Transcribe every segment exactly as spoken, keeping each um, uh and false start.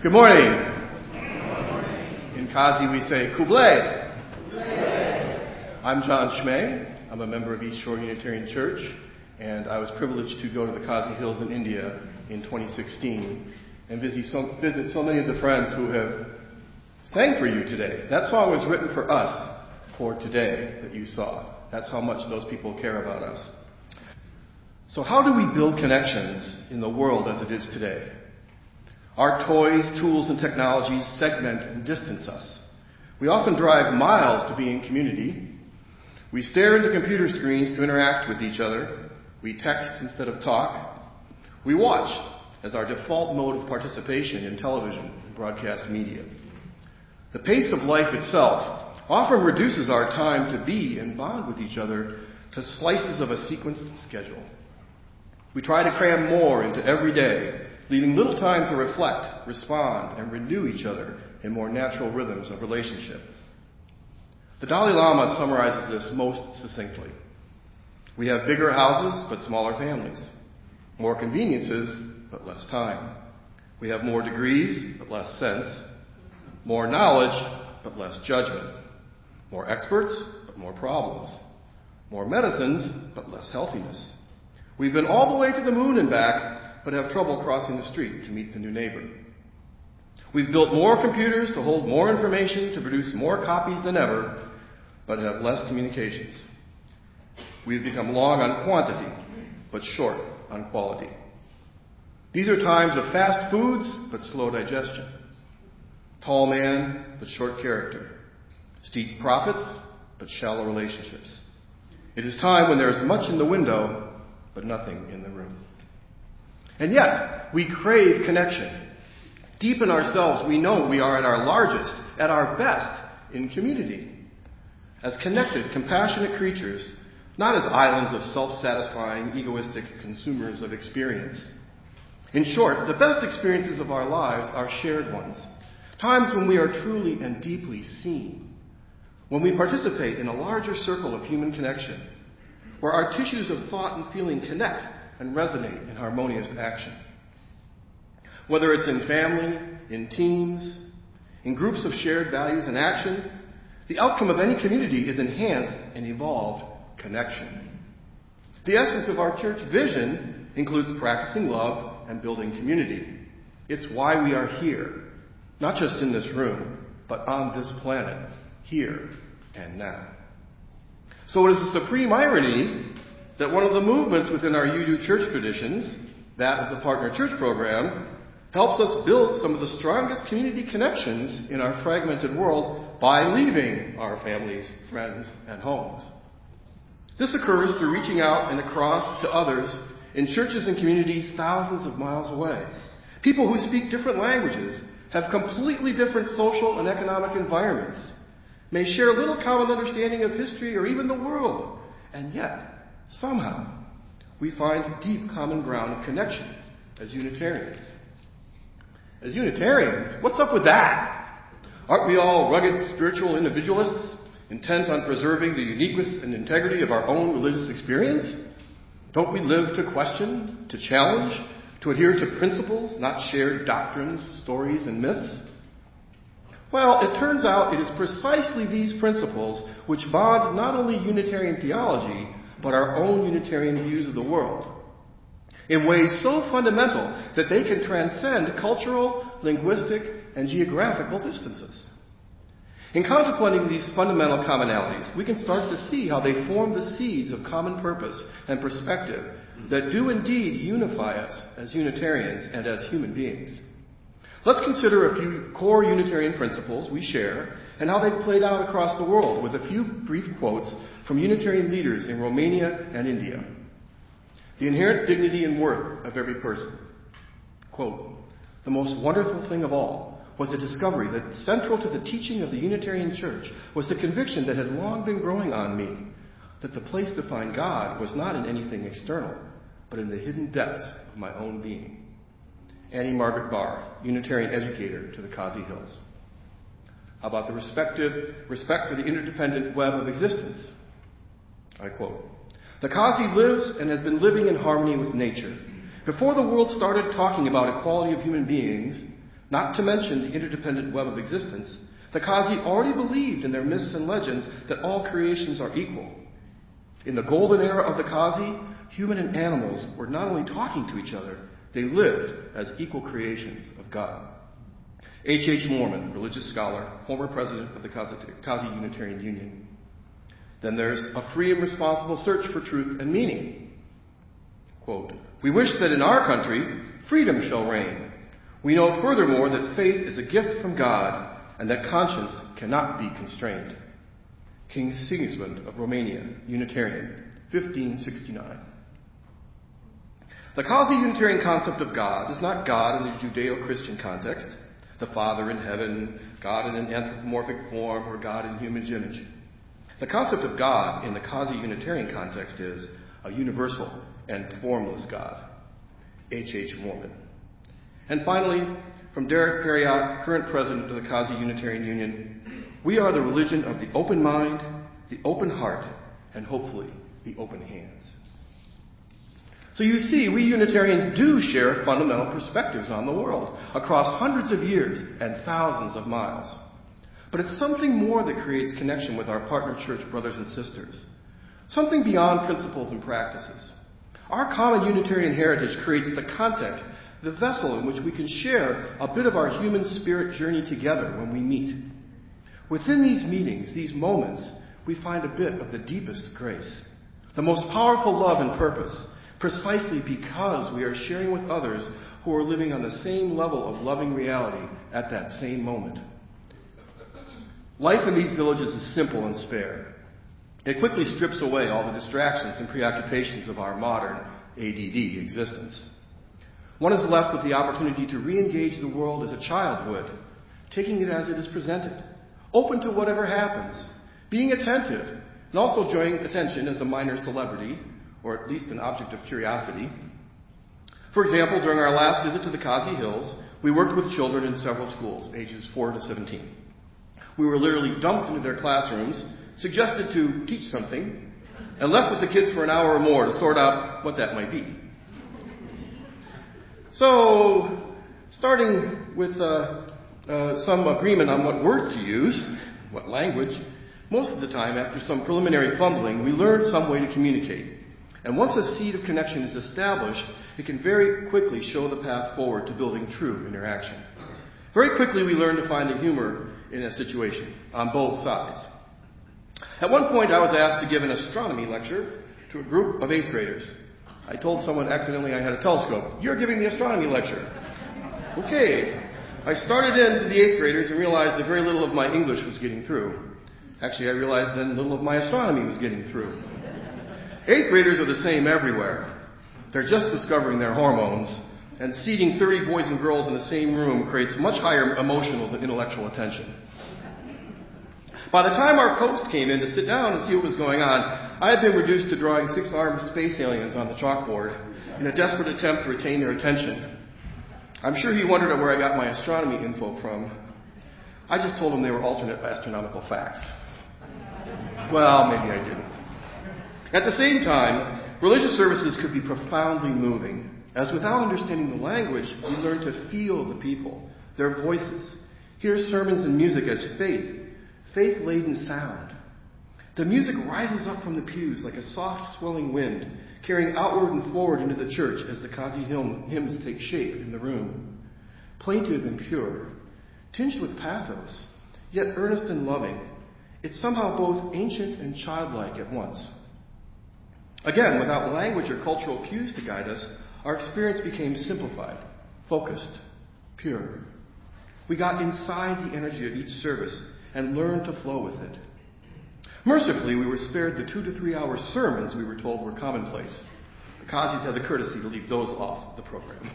Good morning. In Kazi we say Kublai. I'm John Schmay. I'm a member of East Shore Unitarian Church, and I was privileged to go to the Kazi Hills in India in twenty sixteen and visit so, visit so many of the friends who have sang for you today. That song was written for us for today that you saw. That's how much those people care about us. So how do we build connections in the world as it is today? Our toys, tools, and technologies segment and distance us. We often drive miles to be in community. We stare into computer screens to interact with each other. We text instead of talk. We watch as our default mode of participation in television and broadcast media. The pace of life itself often reduces our time to be and bond with each other to slices of a sequenced schedule. We try to cram more into every day, leaving little time to reflect, respond, and renew each other in more natural rhythms of relationship. The Dalai Lama summarizes this most succinctly. We have bigger houses, but smaller families. More conveniences, but less time. We have more degrees, but less sense. More knowledge, but less judgment. More experts, but more problems. More medicines, but less healthiness. We've been all the way to the moon and back, but have trouble crossing the street to meet the new neighbor. We've built more computers to hold more information, to produce more copies than ever, but have less communications. We've become long on quantity, but short on quality. These are times of fast foods, but slow digestion. Tall man, but short character. Steep profits, but shallow relationships. It is time when there is much in the window, but nothing in the room. And yet, we crave connection. Deep in ourselves, we know we are at our largest, at our best, in community. As connected, compassionate creatures, not as islands of self-satisfying, egoistic consumers of experience. In short, the best experiences of our lives are shared ones. Times when we are truly and deeply seen. When we participate in a larger circle of human connection. Where our tissues of thought and feeling connect and resonate in harmonious action. Whether it's in family, in teams, in groups of shared values and action, the outcome of any community is enhanced and evolved connection. The essence of our church vision includes practicing love and building community. It's why we are here, not just in this room, but on this planet, here and now. So it is a supreme irony that one of the movements within our U D church traditions, that of the Partner Church Program, helps us build some of the strongest community connections in our fragmented world by leaving our families, friends, and homes. This occurs through reaching out and across to others in churches and communities thousands of miles away. People who speak different languages, have completely different social and economic environments, may share little common understanding of history or even the world, and yet, somehow, we find deep common ground of connection as Unitarians. As Unitarians, what's up with that? Aren't we all rugged spiritual individualists, intent on preserving the uniqueness and integrity of our own religious experience? Don't we live to question, to challenge, to adhere to principles, not shared doctrines, stories, and myths? Well, it turns out it is precisely these principles which bond not only Unitarian theology, but our own Unitarian views of the world, in ways so fundamental that they can transcend cultural, linguistic, and geographical distances. In contemplating these fundamental commonalities, we can start to see how they form the seeds of common purpose and perspective that do indeed unify us as Unitarians and as human beings. Let's consider a few core Unitarian principles we share and how they've played out across the world with a few brief quotes from Unitarian leaders in Romania and India. The inherent dignity and worth of every person. Quote, the most wonderful thing of all was the discovery that central to the teaching of the Unitarian Church was the conviction that had long been growing on me, that the place to find God was not in anything external, but in the hidden depths of my own being. Annie Margaret Barr, Unitarian educator to the Kazi Hills. How about the respective, respect for the interdependent web of existence? I quote, the Kazi lives and has been living in harmony with nature. Before the world started talking about equality of human beings, not to mention the interdependent web of existence, the Kazi already believed in their myths and legends that all creations are equal. In the golden era of the Kazi, human and animals were not only talking to each other, they lived as equal creations of God. H. H. Mormon, religious scholar, former president of the Kazi Unitarian Union. Then there's a free and responsible search for truth and meaning. Quote, "We wish that in our country, freedom shall reign. We know furthermore that faith is a gift from God and that conscience cannot be constrained." King Sigismund of Romania, Unitarian, fifteen sixty-nine. The Kazi Unitarian concept of God is not God in the Judeo-Christian context, the Father in heaven, God in an anthropomorphic form, or God in human image. The concept of God in the Kazi Unitarian context is a universal and formless God. H. H. Mormon. And finally, from Derek Perriott, current president of the Kazi Unitarian Union, we are the religion of the open mind, the open heart, and hopefully the open hands. So you see, we Unitarians do share fundamental perspectives on the world across hundreds of years and thousands of miles. But it's something more that creates connection with our partner church brothers and sisters. Something beyond principles and practices. Our common Unitarian heritage creates the context, the vessel in which we can share a bit of our human spirit journey together when we meet. Within these meetings, these moments, we find a bit of the deepest grace, the most powerful love and purpose, precisely because we are sharing with others who are living on the same level of loving reality at that same moment. Life in these villages is simple and spare. It quickly strips away all the distractions and preoccupations of our modern A D D existence. One is left with the opportunity to re-engage the world as a child would, taking it as it is presented, open to whatever happens, being attentive, and also showing attention as a minor celebrity, or at least an object of curiosity. For example, during our last visit to the Kazi Hills, we worked with children in several schools, ages four to seventeen. We were literally dumped into their classrooms, suggested to teach something, and left with the kids for an hour or more to sort out what that might be. So, starting with uh, uh, some agreement on what words to use, what language, most of the time, after some preliminary fumbling, we learned some way to communicate. And once a seed of connection is established, it can very quickly show the path forward to building true interaction. Very quickly, we learn to find the humor in a situation on both sides. At one point, I was asked to give an astronomy lecture to a group of eighth graders. I told someone accidentally I had a telescope. "You're giving the astronomy lecture." Okay. I started into the eighth graders and realized that very little of my English was getting through. Actually, I realized then little of my astronomy was getting through. Eighth graders are the same everywhere. They're just discovering their hormones, and seating thirty boys and girls in the same room creates much higher emotional than intellectual attention. By the time our host came in to sit down and see what was going on, I had been reduced to drawing six-armed space aliens on the chalkboard in a desperate attempt to retain their attention. I'm sure he wondered where I got my astronomy info from. I just told him they were alternate astronomical facts. Well, maybe I didn't. At the same time, religious services could be profoundly moving, as without understanding the language, we learn to feel the people, their voices, hear sermons and music as faith, faith-laden sound. The music rises up from the pews like a soft, swelling wind, carrying outward and forward into the church as the Kazi hymns take shape in the room. Plaintive and pure, tinged with pathos, yet earnest and loving, it's somehow both ancient and childlike at once. Again, without language or cultural cues to guide us, our experience became simplified, focused, pure. We got inside the energy of each service and learned to flow with it. Mercifully, we were spared the two to three hour sermons we were told were commonplace. The Kazis had the courtesy to leave those off the program.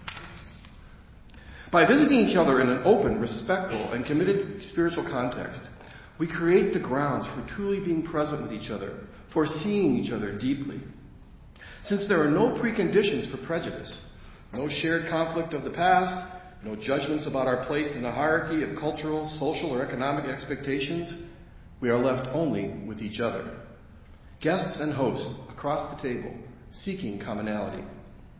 By visiting each other in an open, respectful, and committed spiritual context, we create the grounds for truly being present with each other, for seeing each other deeply. Since there are no preconditions for prejudice, no shared conflict of the past, no judgments about our place in the hierarchy of cultural, social, or economic expectations, we are left only with each other. Guests and hosts across the table, seeking commonality.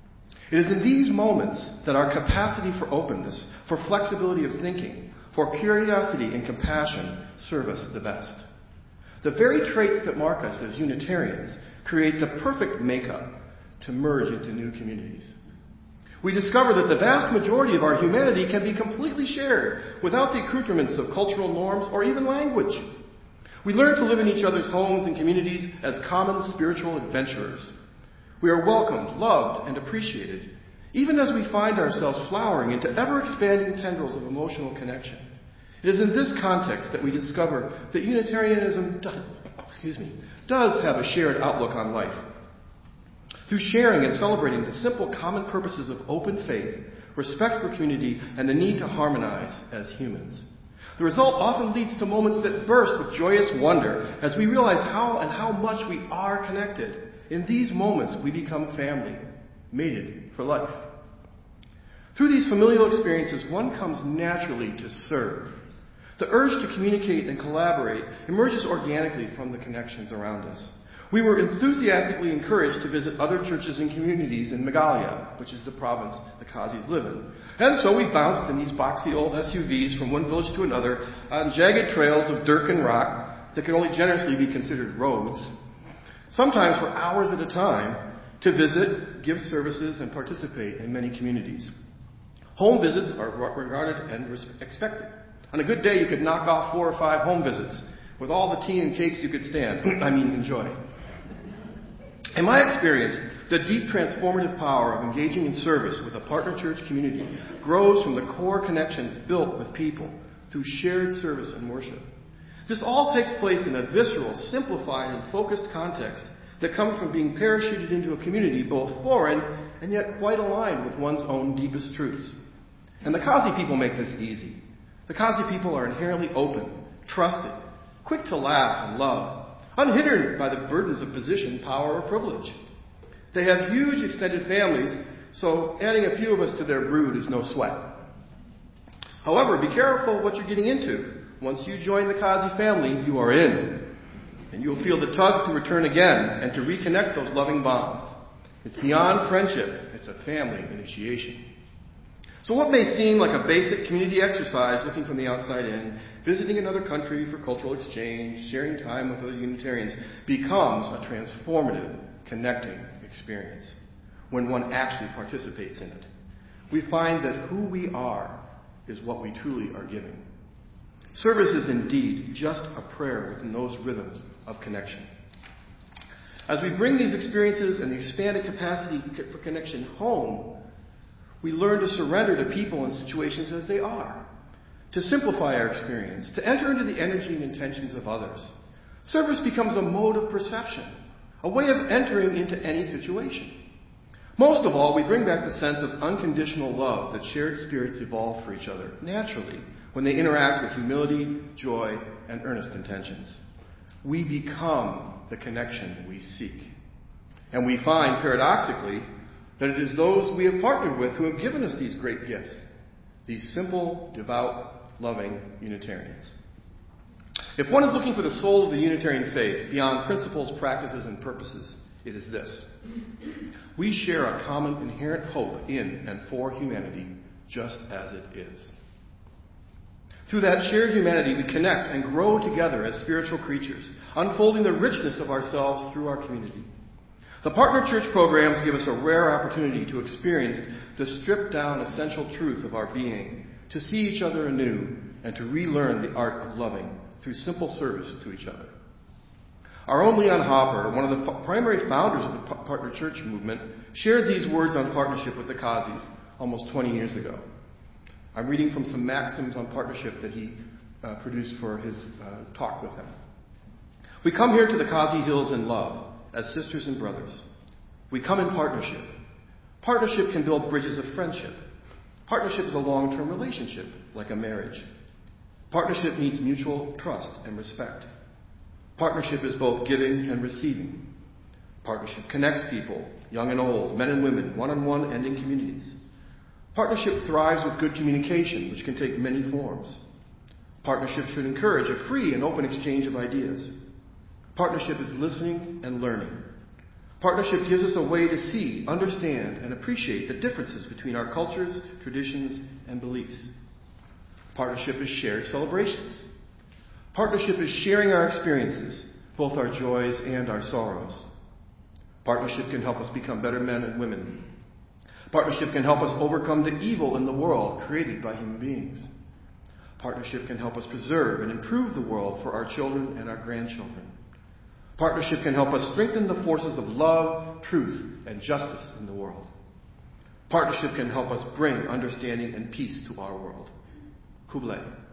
It is in these moments that our capacity for openness, for flexibility of thinking, for curiosity and compassion serve us the best. The very traits that mark us as Unitarians create the perfect makeup to merge into new communities. We discover that the vast majority of our humanity can be completely shared without the accoutrements of cultural norms or even language. We learn to live in each other's homes and communities as common spiritual adventurers. We are welcomed, loved, and appreciated, even as we find ourselves flowering into ever-expanding tendrils of emotional connection. It is in this context that we discover that Unitarianism does, excuse me, does have a shared outlook on life. Through sharing and celebrating the simple common purposes of open faith, respect for community, and the need to harmonize as humans. The result often leads to moments that burst with joyous wonder as we realize how and how much we are connected. In these moments, we become family, mated for life. Through these familial experiences, one comes naturally to serve. The urge to communicate and collaborate emerges organically from the connections around us. We were enthusiastically encouraged to visit other churches and communities in Meghalaya, which is the province the Kazis live in. And so we bounced in these boxy old S U Vs from one village to another on jagged trails of dirt and rock that could only generously be considered roads, sometimes for hours at a time, to visit, give services, and participate in many communities. Home visits are regarded and expected. On a good day, you could knock off four or five home visits with all the tea and cakes you could stand, I mean enjoy. In my experience, the deep transformative power of engaging in service with a partner church community grows from the core connections built with people through shared service and worship. This all takes place in a visceral, simplified, and focused context that comes from being parachuted into a community both foreign and yet quite aligned with one's own deepest truths. And the Kazi people make this easy. The Kazi people are inherently open, trusted, quick to laugh and love, unhindered by the burdens of position, power, or privilege. They have huge extended families, so adding a few of us to their brood is no sweat. However, be careful what you're getting into. Once you join the Kazi family, you are in. And you'll feel the tug to return again and to reconnect those loving bonds. It's beyond friendship. It's a family initiation. So what may seem like a basic community exercise looking from the outside in, visiting another country for cultural exchange, sharing time with other Unitarians, becomes a transformative, connecting experience when one actually participates in it. We find that who we are is what we truly are giving. Service is indeed just a prayer within those rhythms of connection. As we bring these experiences and the expanded capacity for connection home, we learn to surrender to people and situations as they are, to simplify our experience, to enter into the energy and intentions of others. Service becomes a mode of perception, a way of entering into any situation. Most of all, we bring back the sense of unconditional love that shared spirits evolve for each other naturally when they interact with humility, joy, and earnest intentions. We become the connection we seek. And we find, paradoxically, that it is those we have partnered with who have given us these great gifts, these simple, devout, loving Unitarians. If one is looking for the soul of the Unitarian faith beyond principles, practices, and purposes, it is this. We share a common inherent hope in and for humanity, just as it is. Through that shared humanity, we connect and grow together as spiritual creatures, unfolding the richness of ourselves through our community. The partner church programs give us a rare opportunity to experience the stripped-down essential truth of our being, to see each other anew, and to relearn the art of loving through simple service to each other. Our own Leon Hopper, one of the primary founders of the partner church movement, shared these words on partnership with the Kazis almost twenty years ago. I'm reading from some maxims on partnership that he uh, produced for his uh, talk with them. We come here to the Kazi Hills in love, as sisters and brothers. We come in partnership. Partnership can build bridges of friendship. Partnership is a long-term relationship, like a marriage. Partnership needs mutual trust and respect. Partnership is both giving and receiving. Partnership connects people, young and old, men and women, one-on-one and in communities. Partnership thrives with good communication, which can take many forms. Partnership should encourage a free and open exchange of ideas. Partnership is listening and learning. Partnership gives us a way to see, understand, and appreciate the differences between our cultures, traditions, and beliefs. Partnership is shared celebrations. Partnership is sharing our experiences, both our joys and our sorrows. Partnership can help us become better men and women. Partnership can help us overcome the evil in the world created by human beings. Partnership can help us preserve and improve the world for our children and our grandchildren. Partnership can help us strengthen the forces of love, truth, and justice in the world. Partnership can help us bring understanding and peace to our world. Kublai.